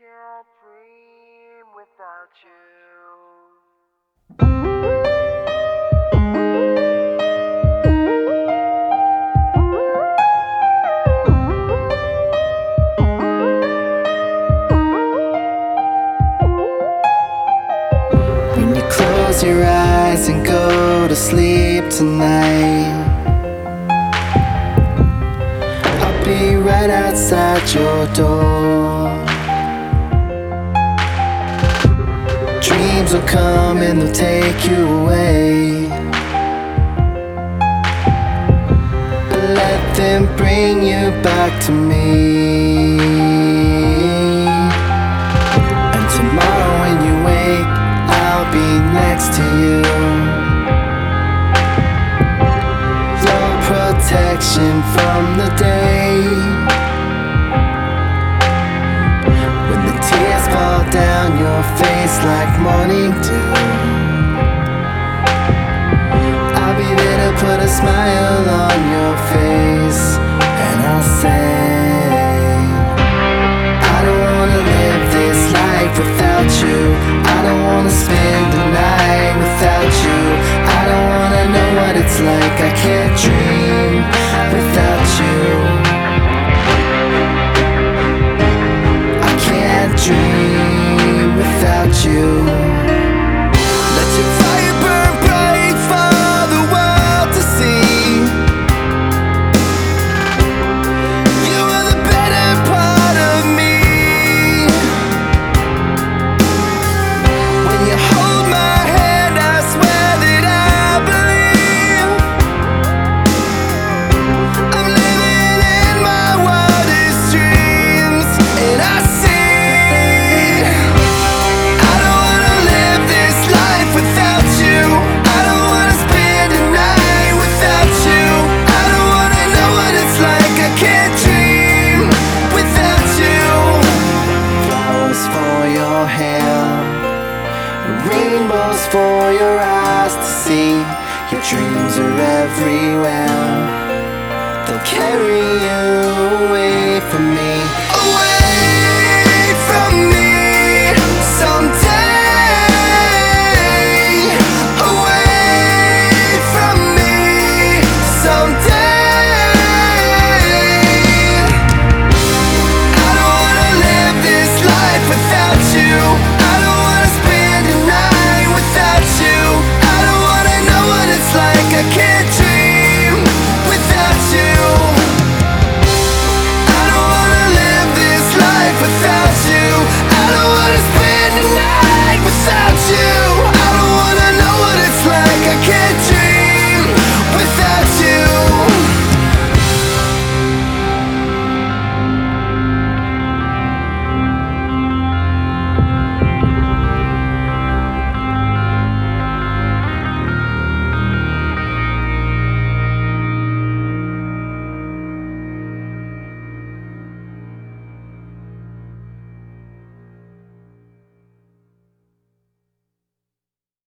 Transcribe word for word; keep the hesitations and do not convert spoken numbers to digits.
can't dream without you. When you close your eyes and go to sleep tonight, I'll be right outside your door. Dreams will come and they'll take you away, but let them bring you back to me. And tomorrow when you wake, I'll be next to you. Your protection from the day when the tears fall down your face like morning dew. I'll be there to put a smile on your face, and I'll say, I don't wanna live this life without you. I don't wanna spend the night without you. I don't wanna know what it's like. I can't dream without you. I can't dream without you. Let your fire burn bright for the world to see. You are the better part of me. When you hold my hand, I swear that I believe I'm living in my wildest dreams. And I see I don't wanna live this life without you. I don't wanna spend a night without you. I don't wanna know what it's like. I can't dream without you. Flowers for your hair, rainbows for your eyes to see. Your dreams are everywhere. They'll carry you away from me.